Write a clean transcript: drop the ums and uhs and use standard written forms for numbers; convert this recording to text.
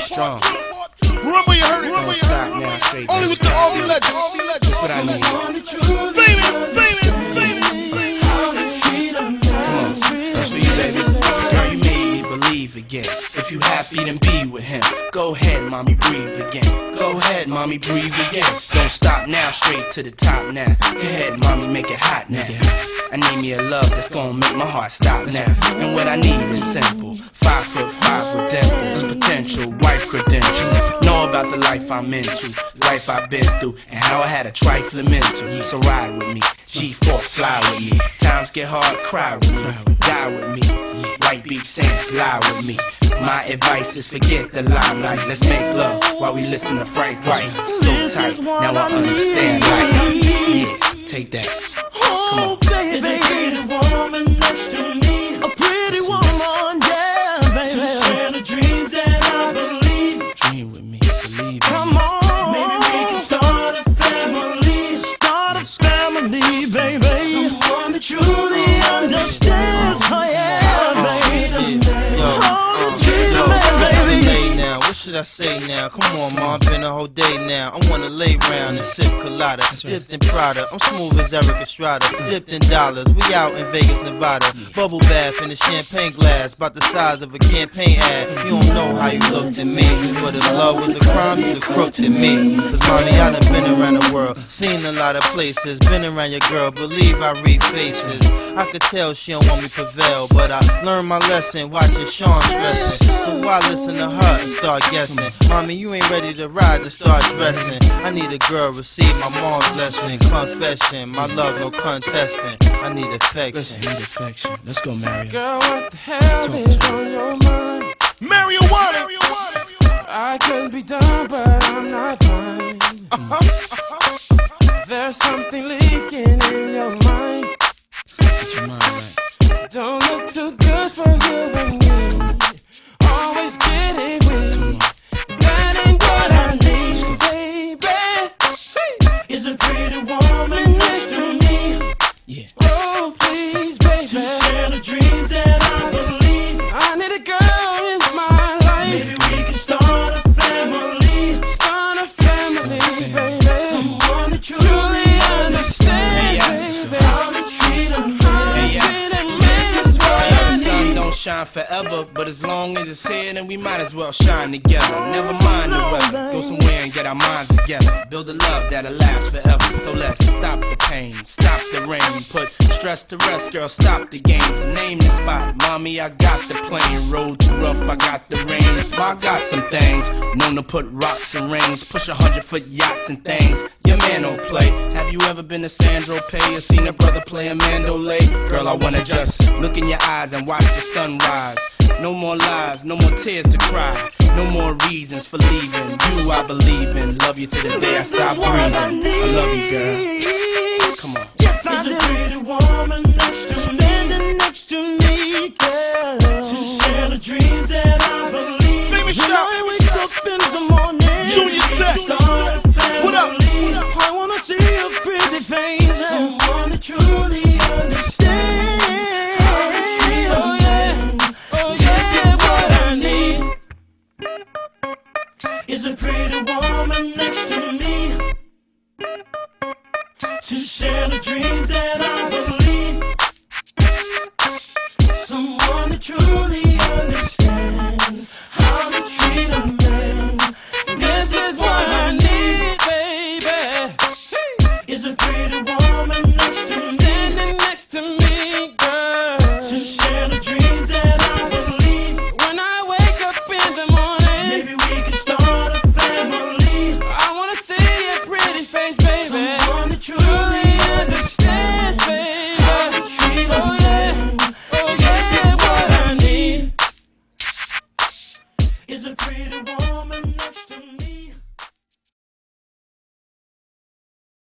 strong. Remember you heard it. Don't stop now, straight. Only with the all legend. That's what I need. Come on, that's for you, baby. Girl, you made me believe again. If you happy, then be with him. Go ahead, mommy, breathe again. Go ahead, mommy, breathe again. Don't stop now, straight to the top now. Go ahead, mommy, make it hot now. I need me a love that's gonna make my heart stop now. And what I need is simple. 5'5" with dimples, potential wife credentials. Know about the life I'm into, life I've been through, and how I had a trifling mental. So ride with me, G4, fly with me. Times get hard, cry with me, die with me. White Beach Saints, lie with me. My advice is forget the limelight. Let's make love while we listen to Frank White. So tight, now I understand life. Yeah, take that. Oh, baby, is a pretty woman next to me. A pretty woman, yeah, baby. To share the dreams that I believe. Dream with me, believe me. Come on, maybe we can start a family. Start a family, baby. Someone that truly understands. Oh, yeah, baby. What should I say now? Come on, ma, been a whole day now. I wanna lay round and sip colada, dipped in Prada. I'm smooth as Eric Estrada, dipped in dollars. We out in Vegas, Nevada. Bubble bath in a champagne glass, about the size of a campaign ad. You don't know how you looked at me, but if love was a crime, you's a crook to me. Cause mommy, I done been around the world, seen a lot of places, been around your girl, believe I read faces. I could tell she don't want me prevail, but I learned my lesson watching Sean stressing. So why listen to her and start guessing? Mommy, you ain't ready to ride to start dressing. I need a girl, receive my mom's blessing. Confession, my love, no contesting. I need affection. Listen, need affection. Let's go, Mario. Girl, what the hell is on your mind? Marijuana. I could be done, but I'm not blind. There's something leaking in your mind. Get your mind right. Don't look too good for you and me. Always getting weak. That ain't what I need, baby. Is a pretty woman next to me. Yeah. Oh, please, baby. To share the dreams that I believe. I need a girl in my life. Maybe we can start a family. Start a family, baby. Someone that truly understands, baby. How to treat them, how to treat them. This is what I need. The sun don't shine forever, but as long as it's here, then we might as well shine together. Never mind the weather, go somewhere and get our minds together. Build a love that'll last forever. So let's stop the pain, stop the rain. Put stress to rest, girl, stop the games. Name the spot, mommy, I got the plane. Road too rough, I got the rain. I got some things, known to put rocks and rings. Push 100-foot yachts and things. Your man don't play. Have you ever been to Sandro Pay or seen a brother play a mandolay? Girl, I wanna just look in your eyes and watch the sunrise. No more lies, no more tears to cry. No more reasons for leaving. You I believe in. Love you to the day I stop breathing. I love you, girl. Come on. Yes, I do. Is a pretty woman next to me. Standing next to me, girl. To share the dreams that I believe. Baby, shout.